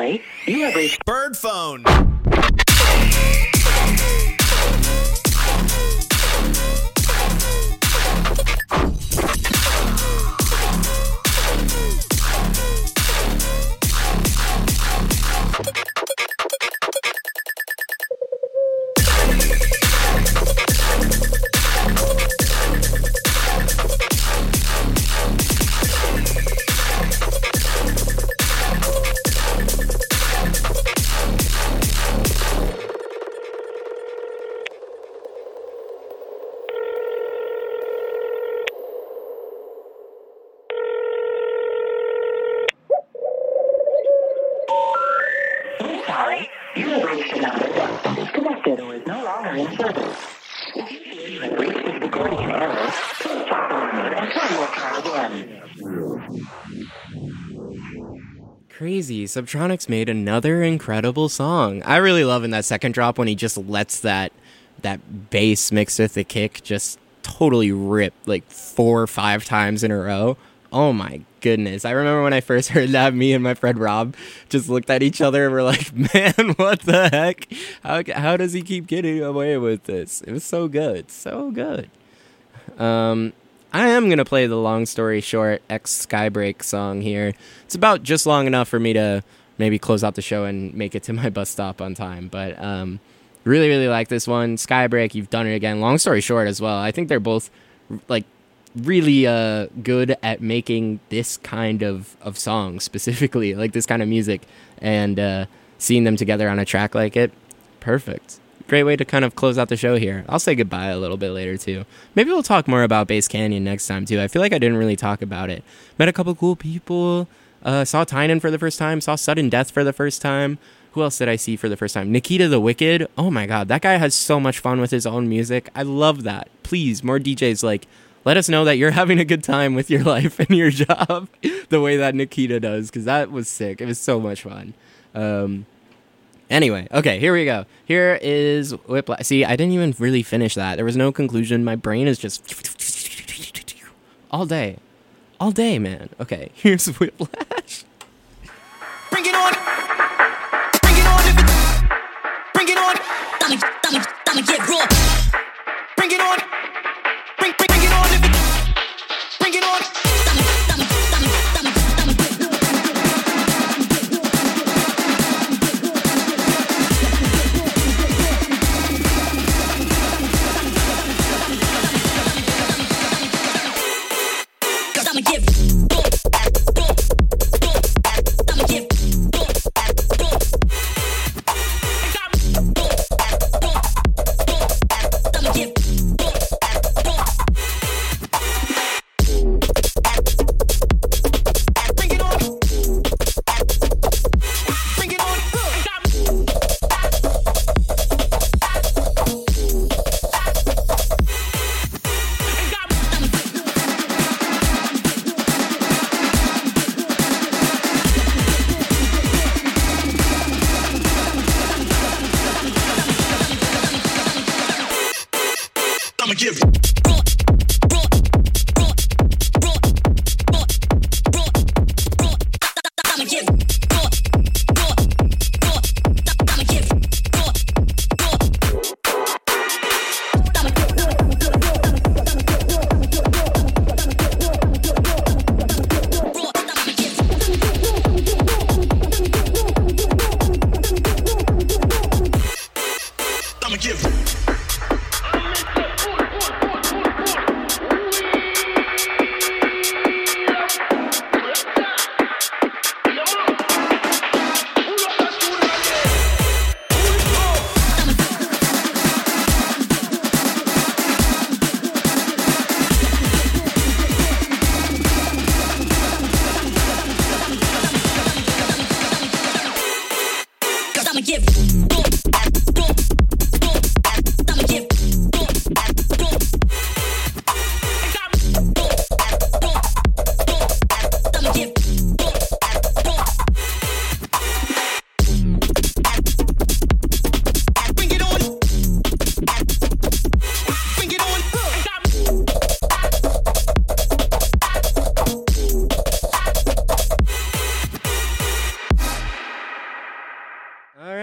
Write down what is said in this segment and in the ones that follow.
sorry. You have reached Bird phone. sorry. You have reached a number that is disconnected or is no longer in service. If you feel you have reached this recording in error, please drop the line and try again. Crazy. Subtronics made another incredible song. I really love in that second drop when he just lets that bass mixed with the kick just totally rip like 4 or 5 times in a row. Oh my goodness. I remember when I first heard that, me and my friend Rob just looked at each other and were like, man, what the heck? How does he keep getting away with this? It was so good. So good. I am going to play the Long Story Short X Skybreak song here. It's about just long enough for me to maybe close out the show and make it to my bus stop on time. But really, really like this one. Skybreak, you've done it again. Long Story Short as well. I think they're both like really good at making this kind of song specifically, like this kind of music, and seeing them together on a track like it, perfect. Great way to kind of close out the show here. I'll say goodbye a little bit later too. Maybe we'll talk more about Bass Canyon next time too. I feel like I didn't really talk about it. Met a couple cool people. Saw Tynan for the first time. Saw Sudden Death for the first time. Who else did I see for the first time? Nikita the Wicked. Oh my god, that guy has so much fun with his own music. I love that. Please, more DJs like let us know that you're having a good time with your life and your job the way that Nikita does, because that was sick. It was so much fun. Anyway, okay, here we go. Here is Whiplash. See, I didn't even really finish that. There was no conclusion. My brain is just all day. All day, man. Okay, here's Whiplash. Bring it on. Bring it on. Bring it on. I'ma get raw. Bring it on. Bring it on. Bring it on.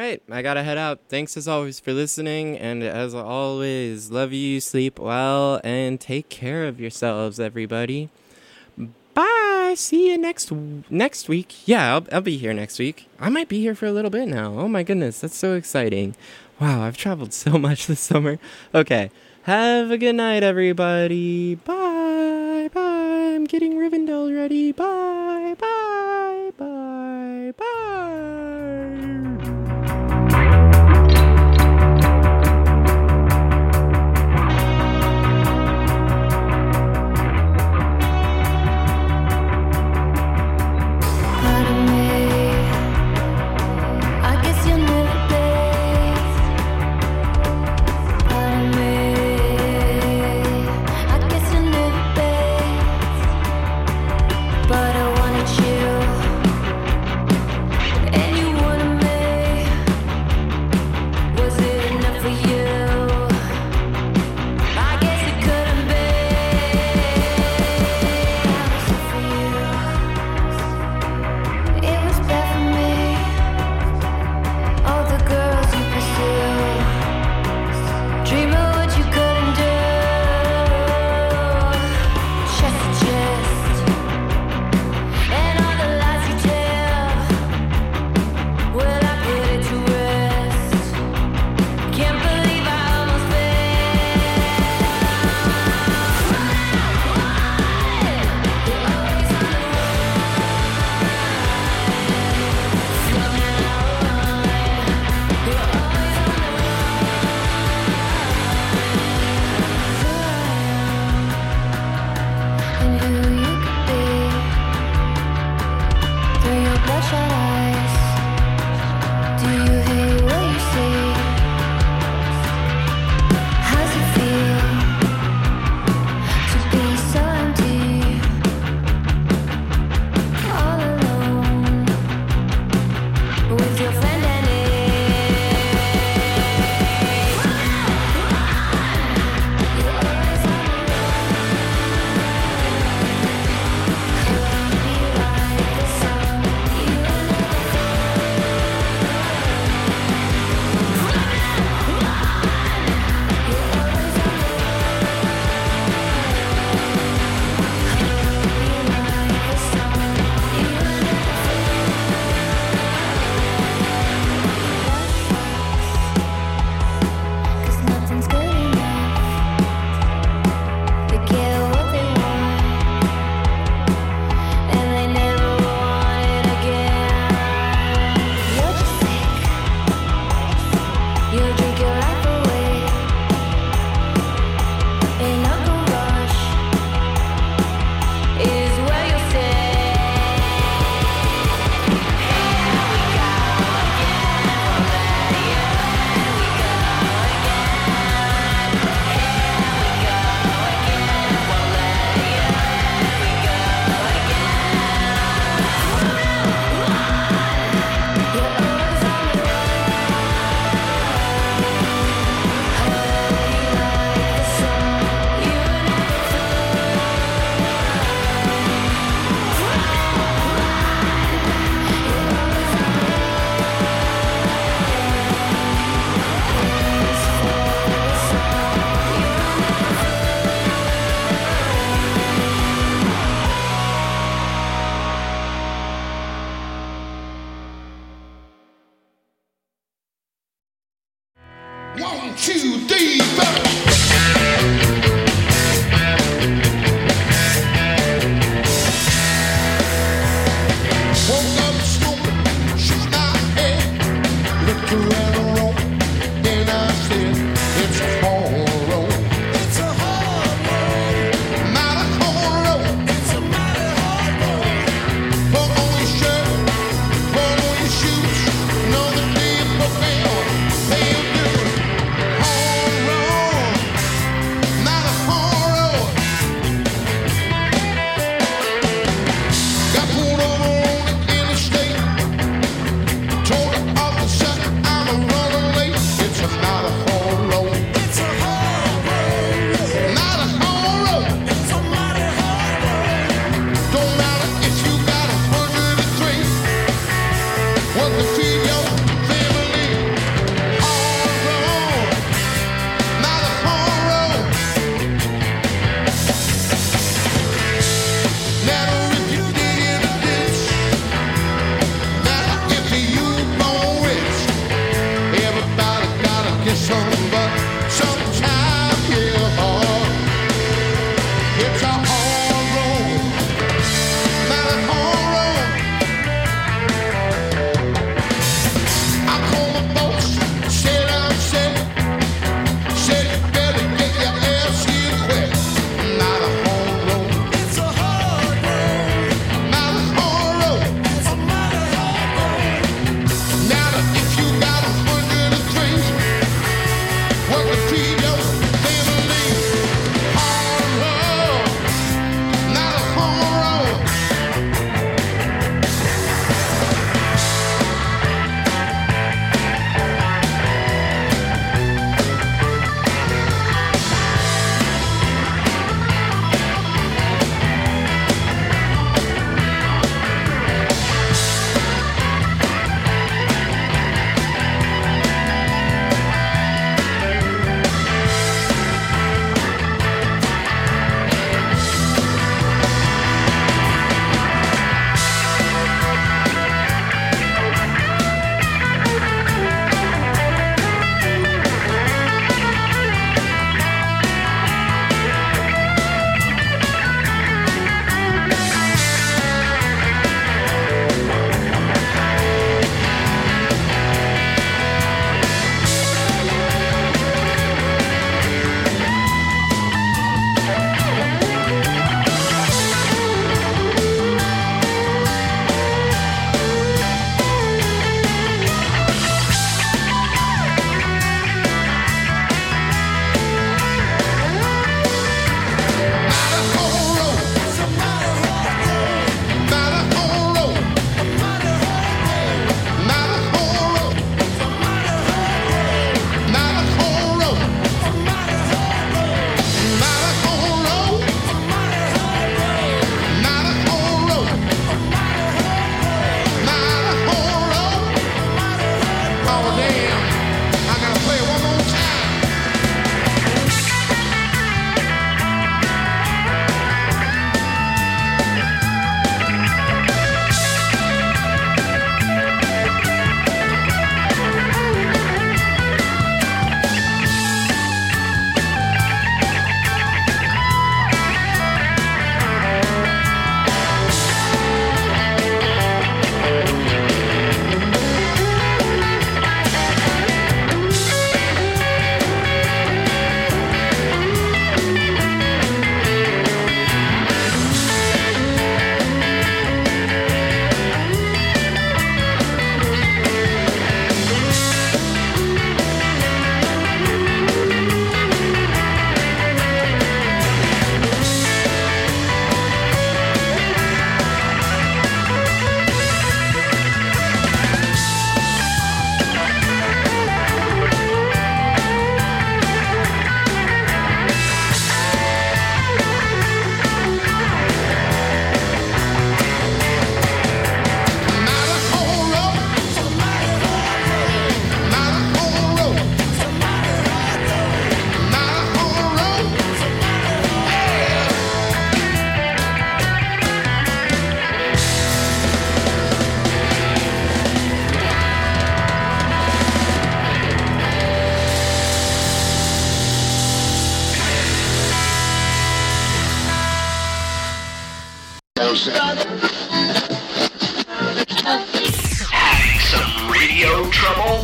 right, I gotta head out. Thanks as always for listening, and as always, love you, sleep well, and take care of yourselves, everybody. Bye. See you next week. Yeah, I'll be here next week. I might be here for a little bit now. Oh my goodness, that's so exciting. Wow, I've traveled so much this summer. Okay, have a good night, everybody. Bye. Bye. I'm getting Rivendell ready. Bye. Bye. Bye. Bye. One, two, three, four. Woke up smoking, she's not here. Looked around the room, then I said, it's a hard road. It's a hard road. Mighty hard road. It's a mighty hard road. Put on your shirt, put on your shoes. Know the people feel, they'll do. Hard road. Having some radio trouble?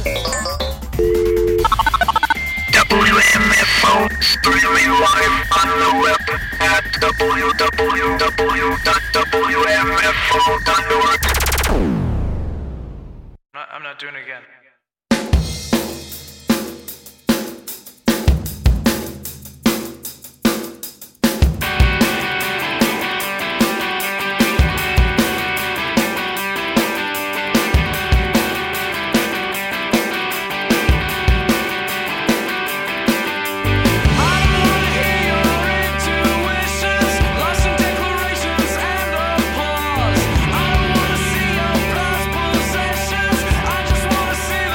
WMFO streaming live on the web at www.wmfo.org. I'm not doing it again. I don't wanna see your prized possessions. I just wanna see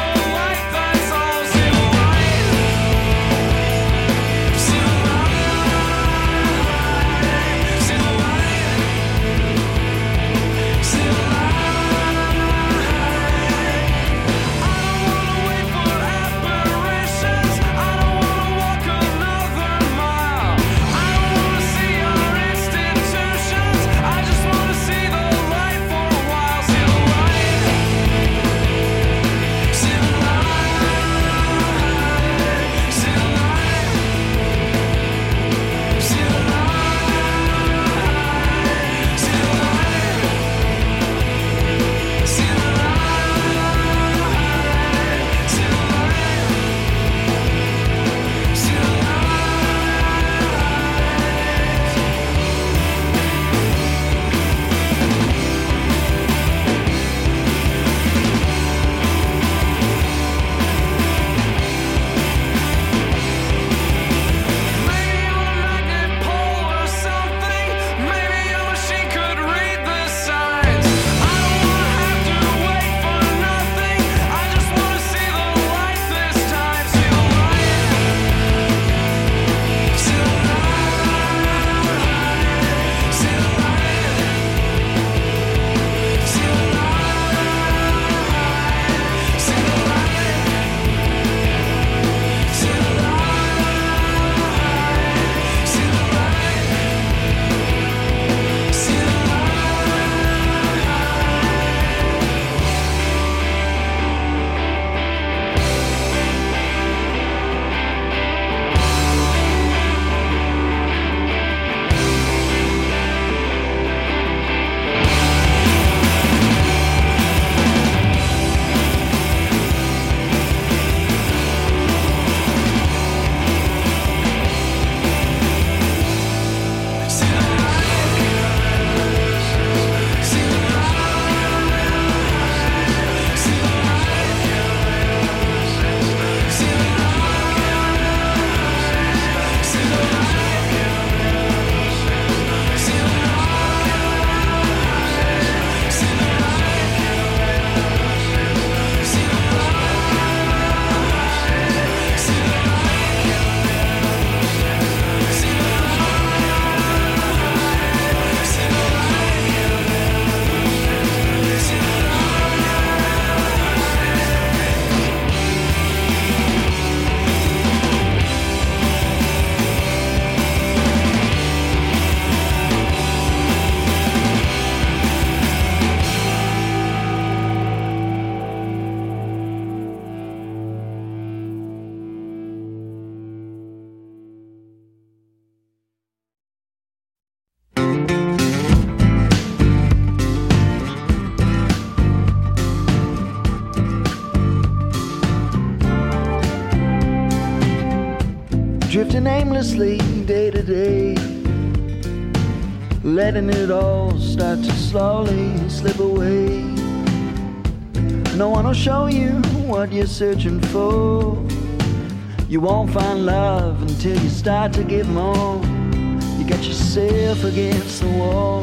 drifting aimlessly day to day, letting it all start to slowly slip away. No one will show you what you're searching for. You won't find love until you start to give more. You got yourself against the wall.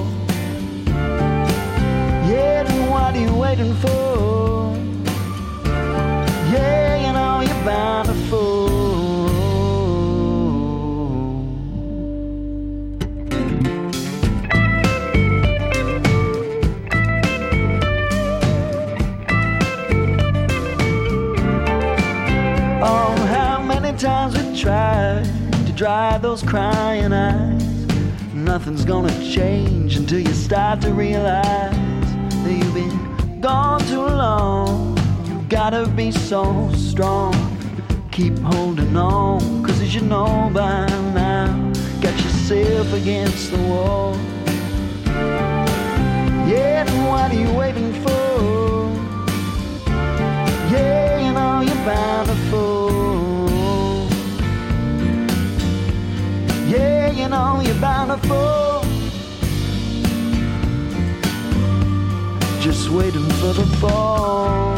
Yeah, then what are you waiting for? Yeah, you know you're bound to fall. Oh, how many times we tried to dry those crying eyes. Nothing's gonna change until you start to realize that you've been gone too long. You gotta be so strong. Keep holding on, cause as you know by now, got yourself against the wall. Yeah, then what are you waiting for? Yeah, you know you're bound to fall. Yeah, you know you're bound to fall. Just waiting for the fall.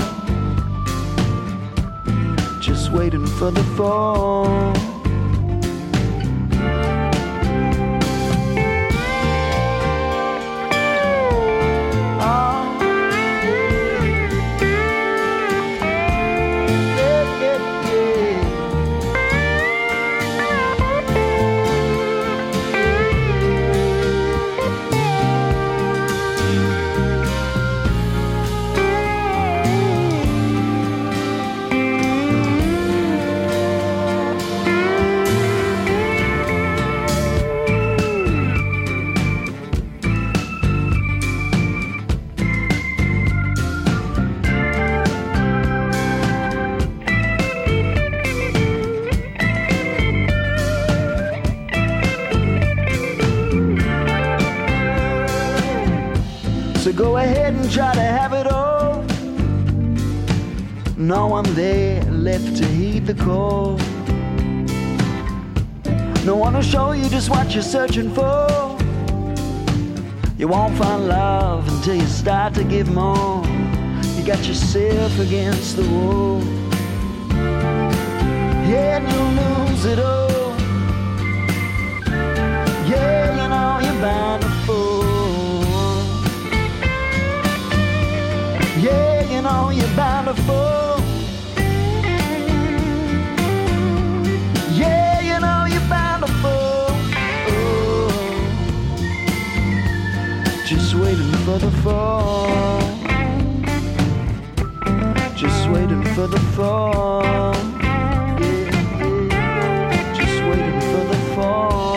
Just waiting for the fall. So go ahead and try to have it all. No one there left to heed the call. No one will show you just what you're searching for. You won't find love until you start to give more. You got yourself against the wall. Yeah, and you'll lose it all. Yeah, you know you're bound to fall. Yeah, you know you're bound to fall. Yeah, you know you're bound to fall. Oh, just waiting for the fall. Just waiting for the fall. Yeah, yeah. Just waiting for the fall.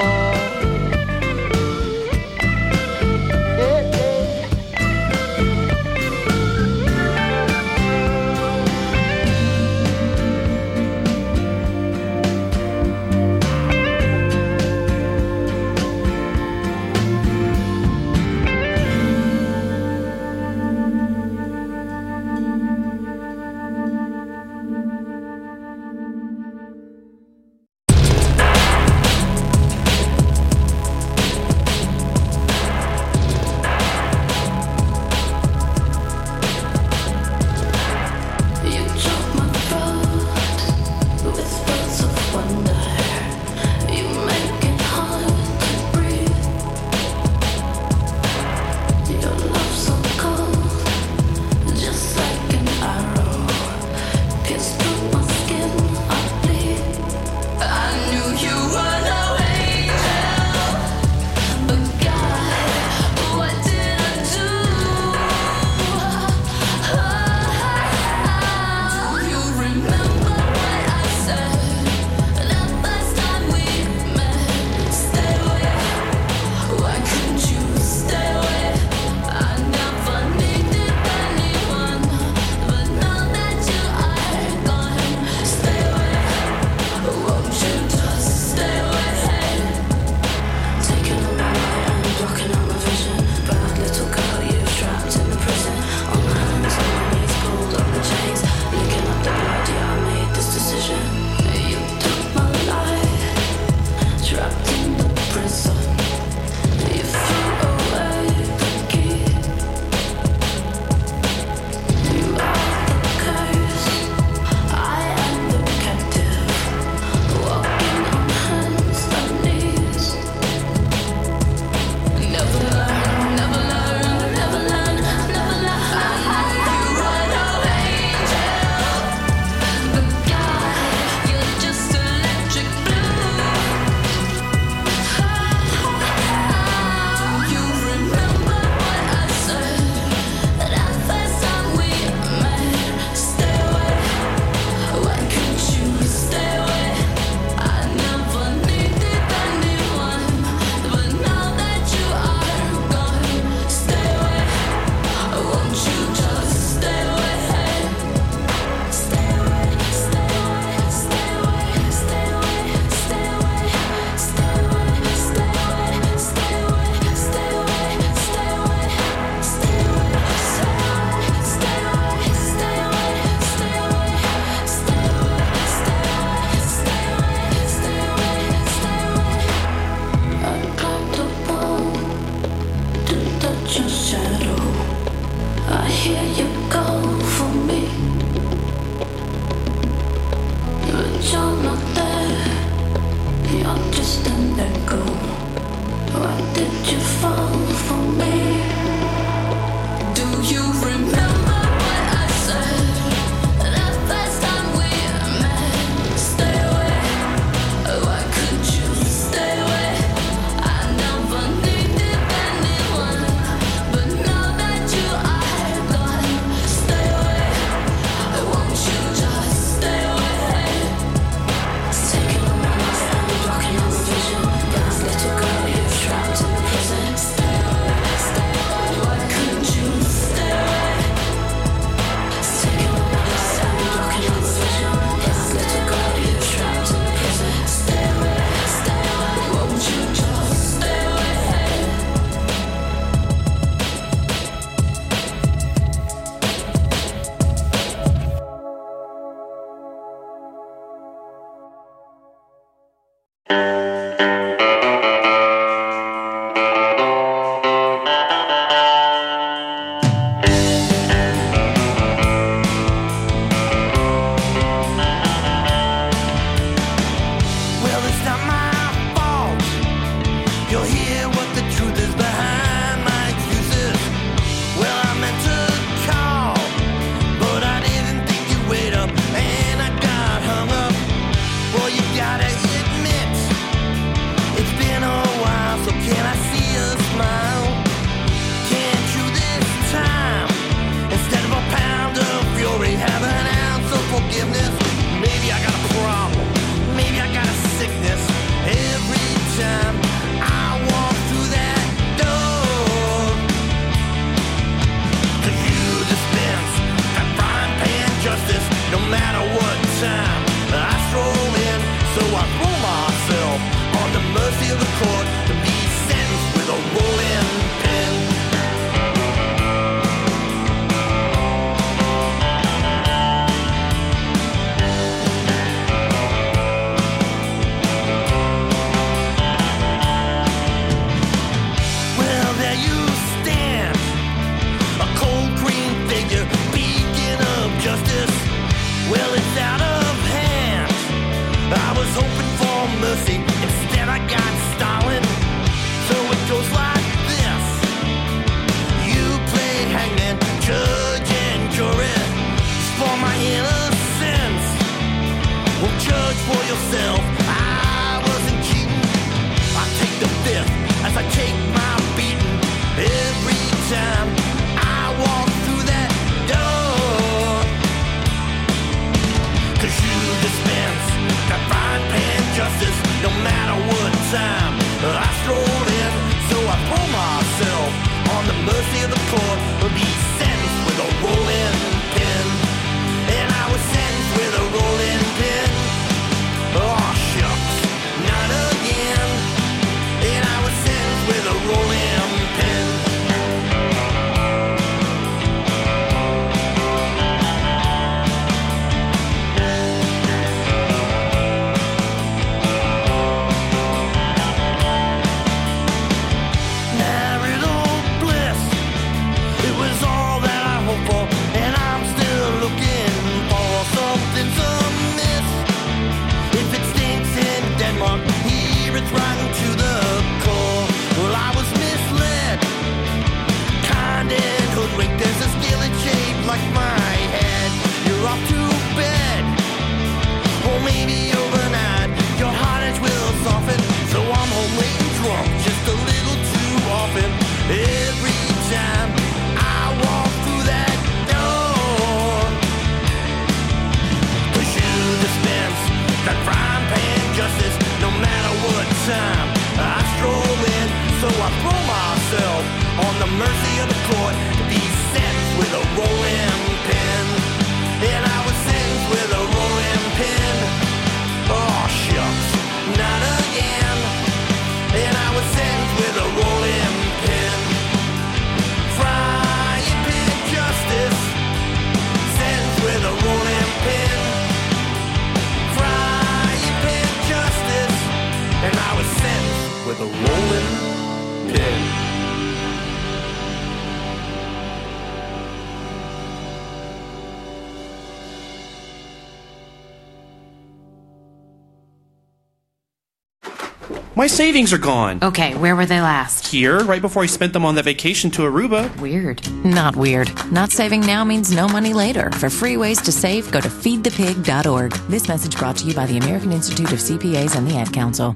My savings are gone. Okay, where were they last? Here, right before I spent them on that vacation to Aruba. Weird. Not weird. Not saving now means no money later. For free ways to save, go to feedthepig.org. This message brought to you by the American Institute of CPAs and the Ad Council.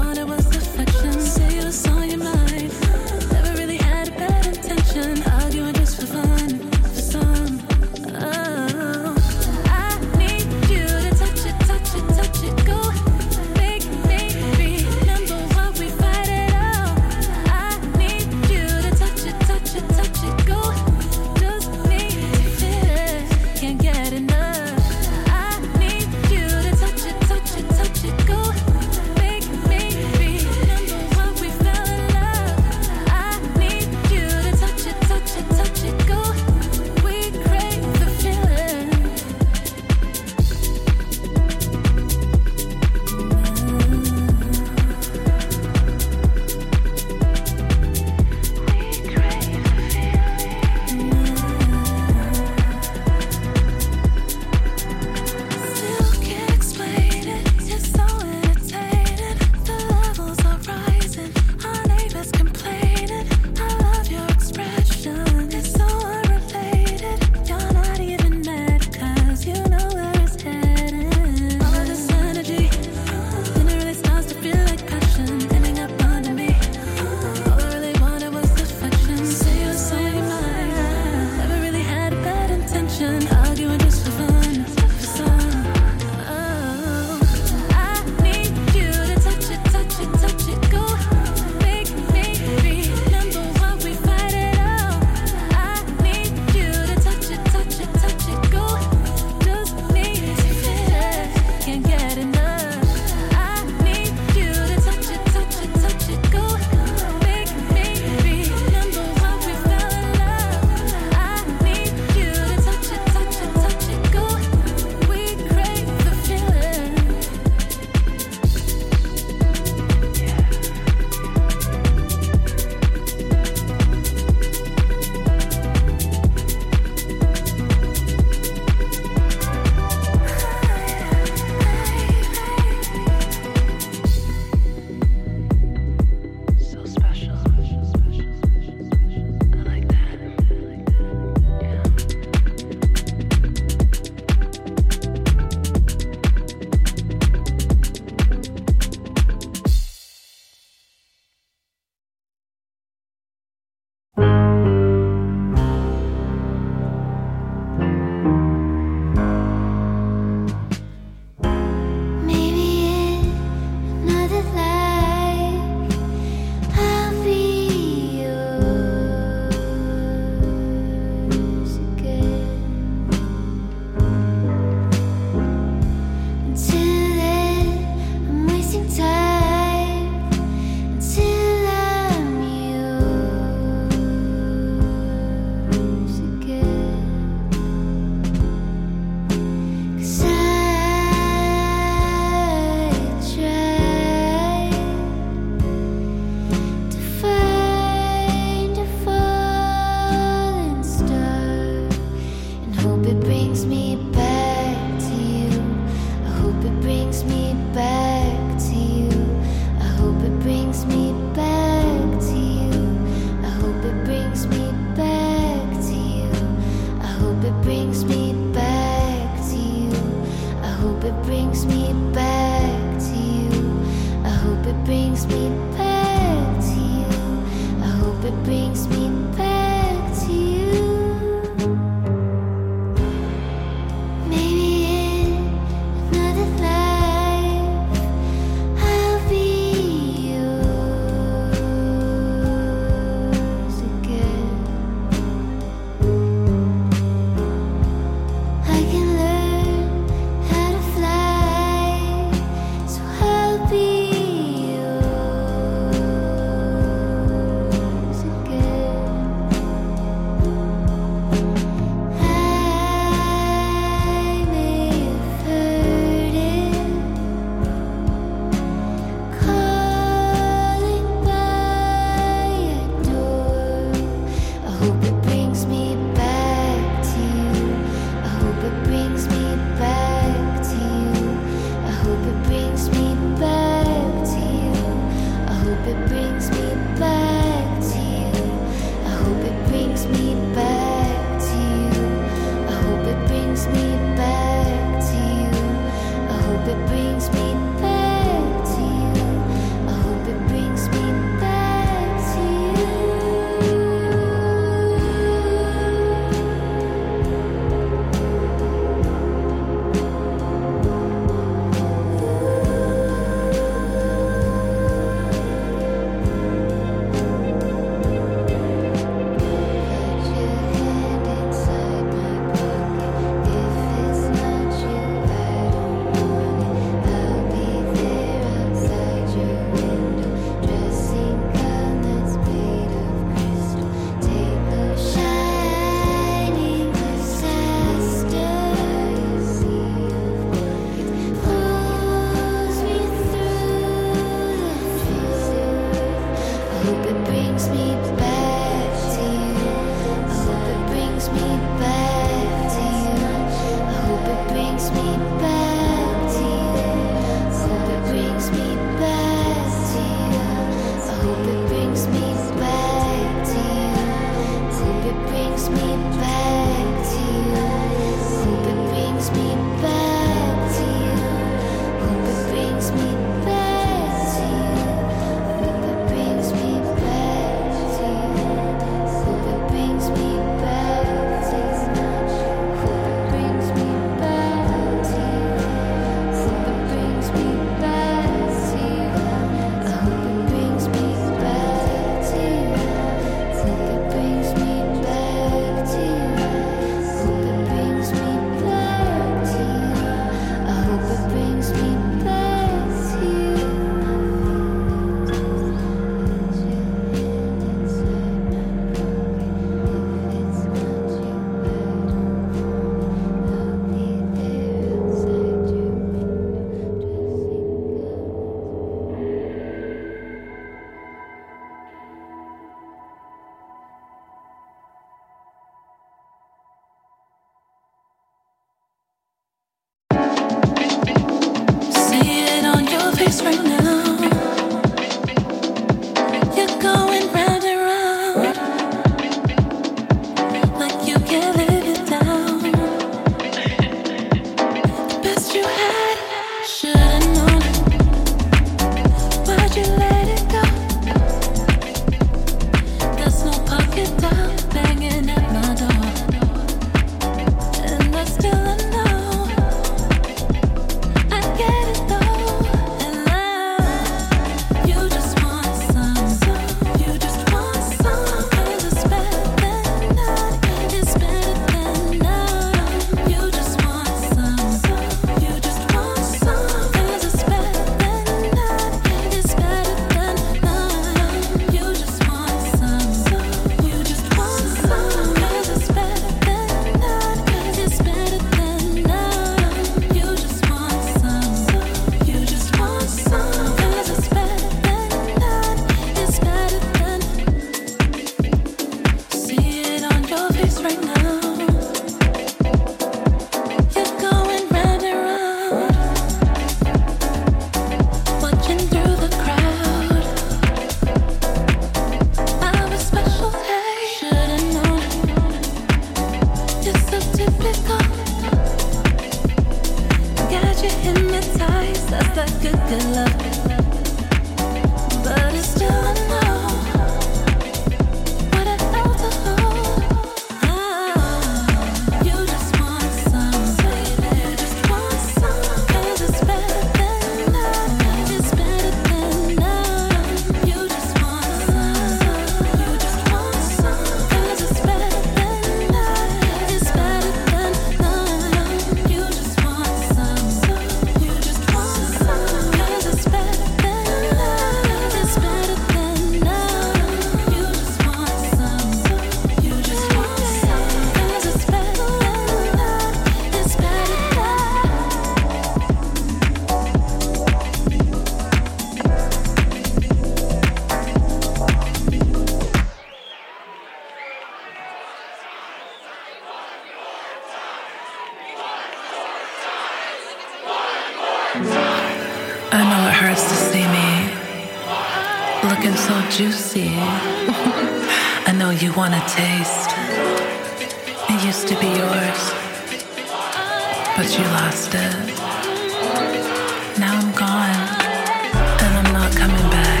juicy. I know you want a taste. It used to be yours, but you lost it. Now I'm gone, and I'm not coming back.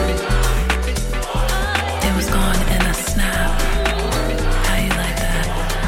It was gone in a snap. How you like that?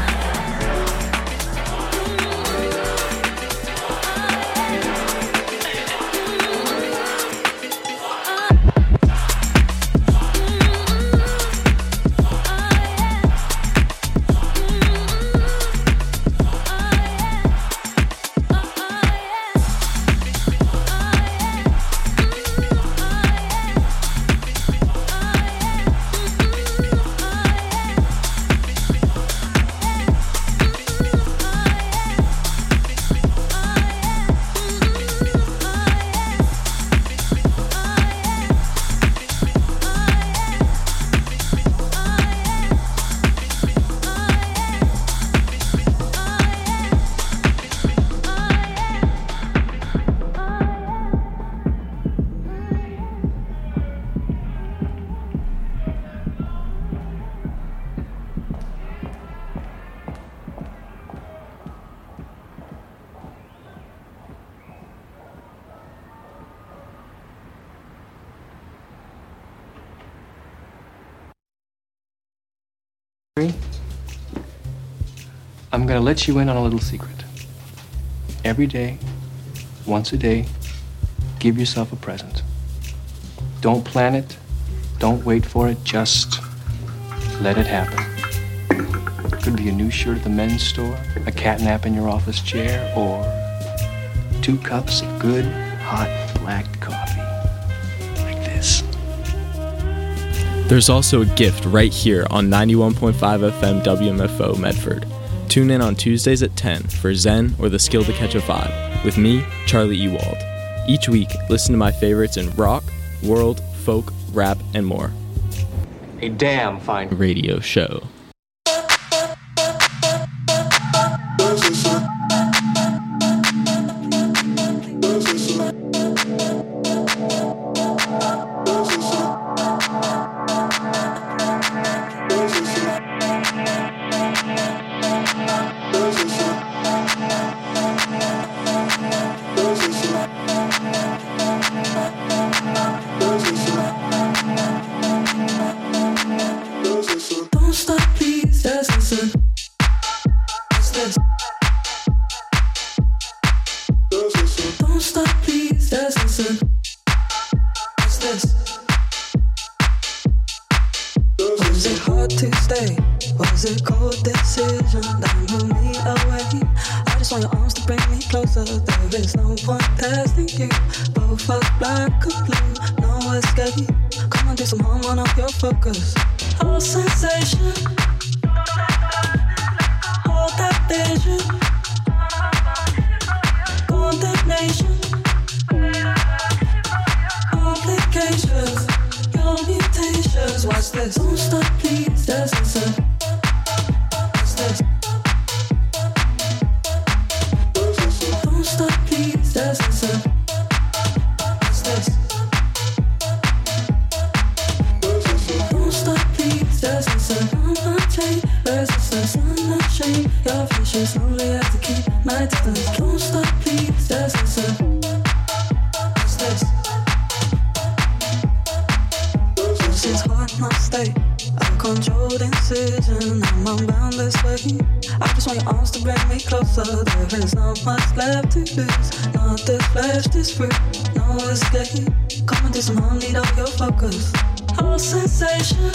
I'm gonna let you in on a little secret. Every day, once a day, give yourself a present. Don't plan it, don't wait for it, just let it happen. Could be a new shirt at the men's store, a cat nap in your office chair, or 2 cups of good, hot, black coffee. Like this. There's also a gift right here on 91.5 FM WMFO Medford. Tune in on Tuesdays at 10 for Zen or the Skill to Catch a Vibe with me, Charlie Ewald. Each week, listen to my favorites in rock, world, folk, rap, and more. A damn fine radio show. Focus, all sensation, all that vision, condemnation, complications, your mutations. Watch this, don't stop, please, that's insane. Watch this, don't stop, please, that's insane. Watch this. Resistance, unashamed. Your visions only have to keep my distance. Don't stop, please. That's insane. What's this? This is hard, my state. Uncontrolled incision. I'm unbound this way. I just want your arms to bring me closer. There is not much left to lose. Not this flesh, this fruit. No escape. Come and do some harm, need all your focus. All sensation.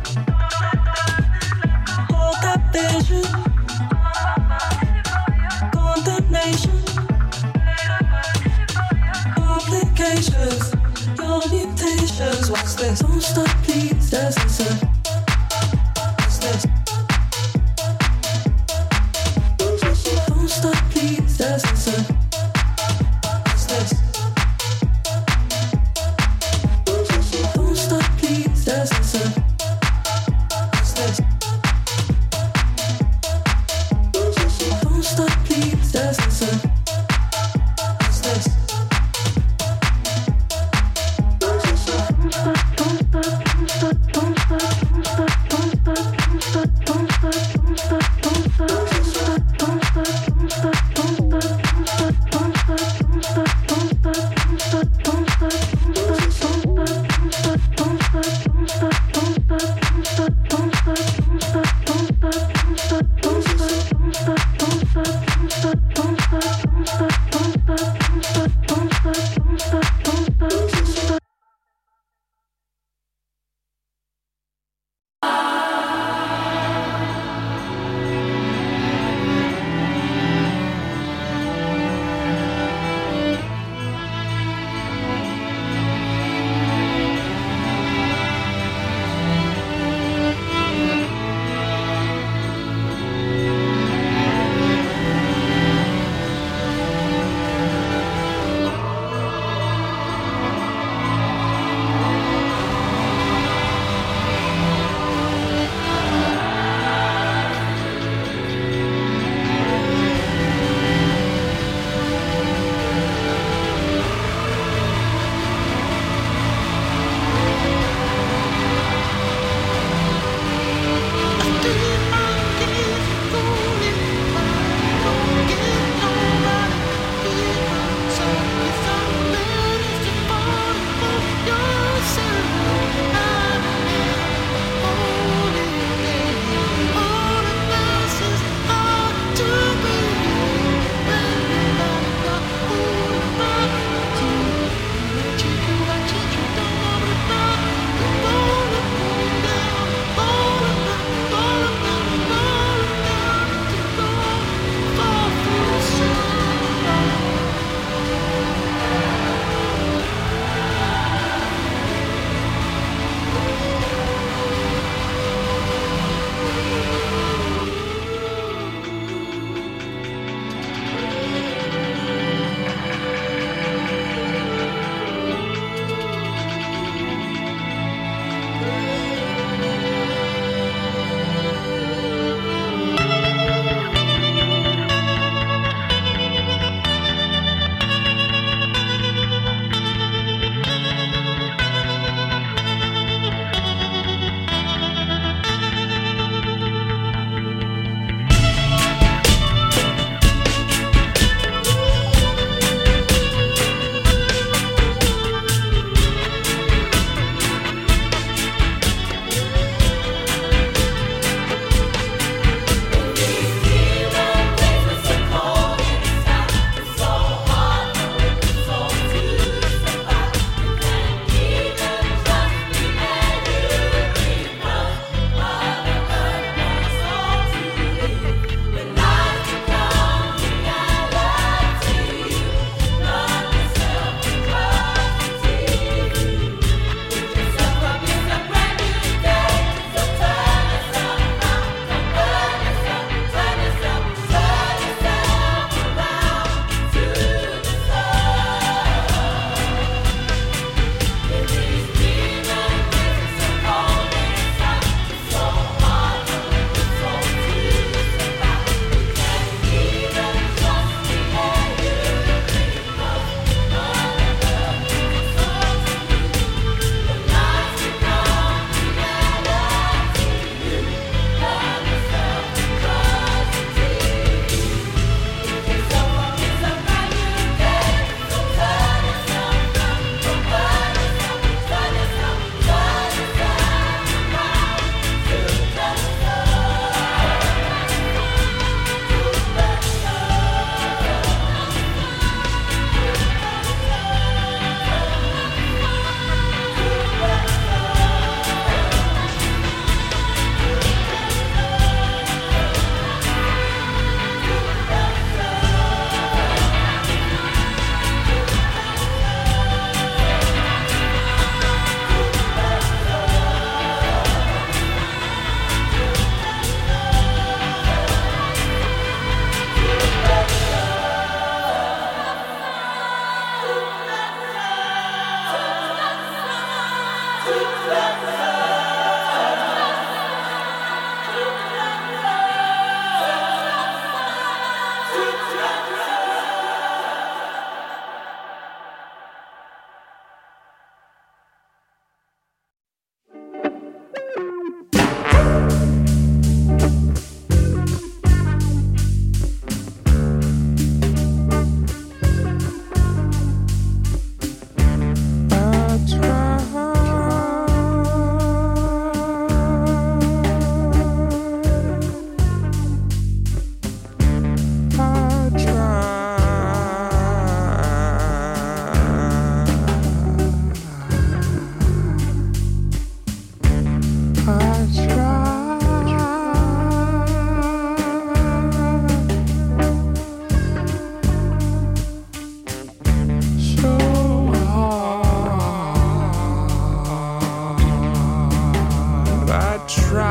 Vision, condemnation, complications, your mutations. Watch this, don't stop, please, that's insane. Watch this, don't stop, please, that's insane. Watch this, don't stop, please, that's insane. Watch this. Don't stop, please, that's insane. Watch this. Don't stop, please.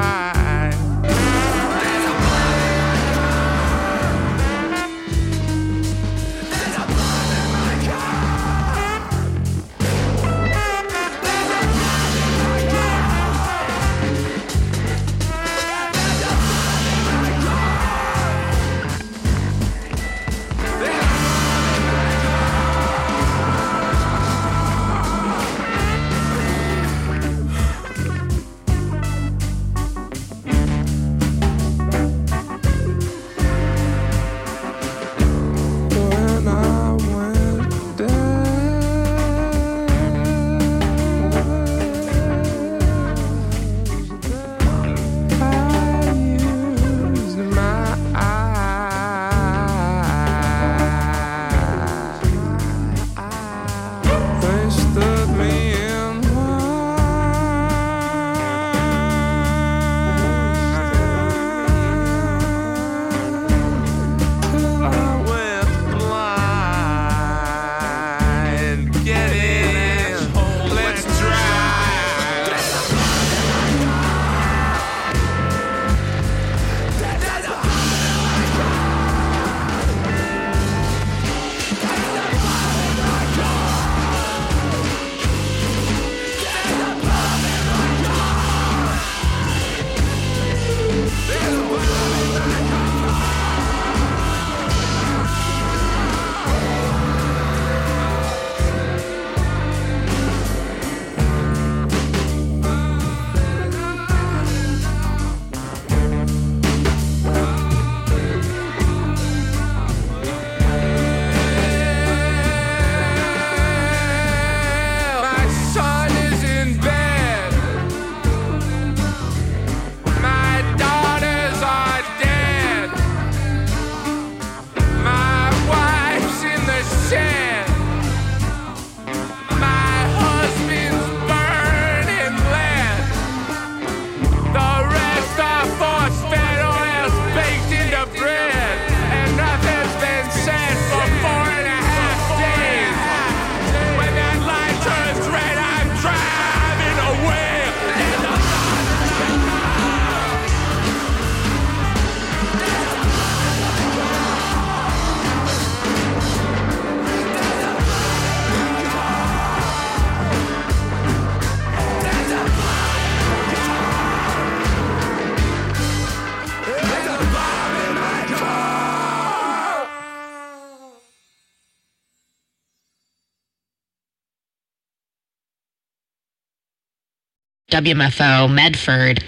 WMFO Medford.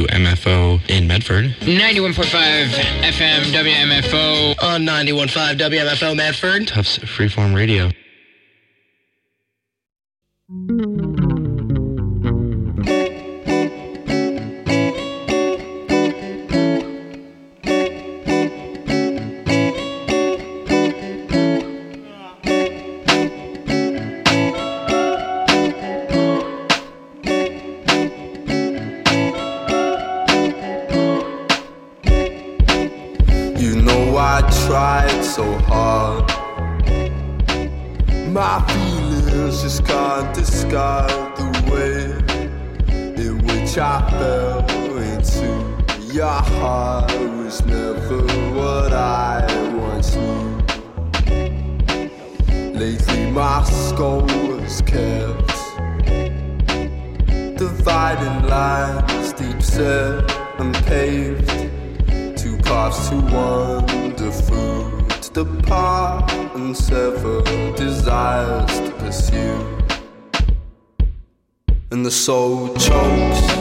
WMFO in Medford. 91.5 FM WMFO. On 91.5 WMFO Medford. Tufts Freeform Radio. Tried so hard, my feelings just can't discard the way in which I fell into your heart. Was never what I once knew. Lately my skull was kept dividing lines, deep set and paved. Two paths to wander through, to depart and sever desires to pursue. And the soul chokes